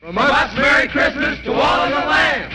A much Merry Christmas to all in the land.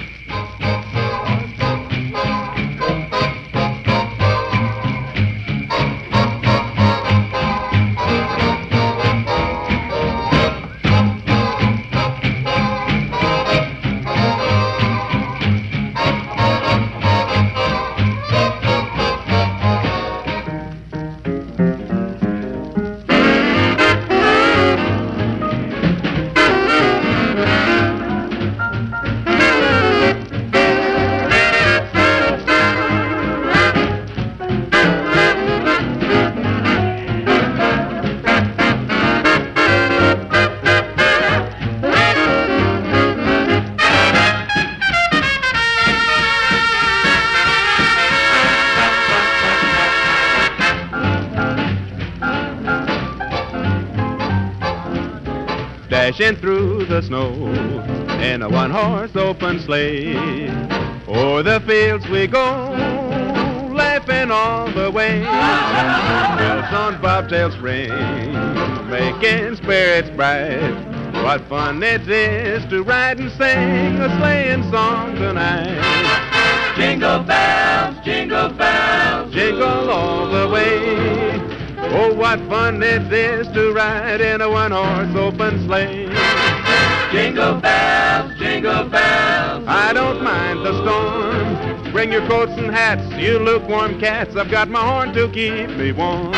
Dashing through the snow in a one-horse open sleigh. O'er the fields we go, laughing all the way. Bells on bobtails ring, making spirits bright. What fun it is to ride and sing a sleighing song tonight. Jingle bells, jingle all the way. Oh, what fun it is to ride in a one-horse open sleigh. jingle bells, I don't mind the storm. Bring your coats and hats, you lukewarm cats. I've got my horn to keep me warm.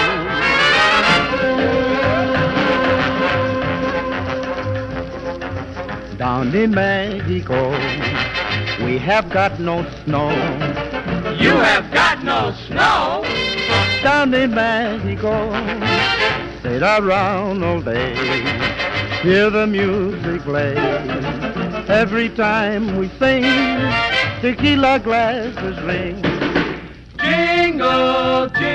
Down in Mexico, we have got no snow. You have got no snow. Down in Mexico, sit around all day, hear the music play. Every time we sing, tequila glasses ring. Jingle, jingle.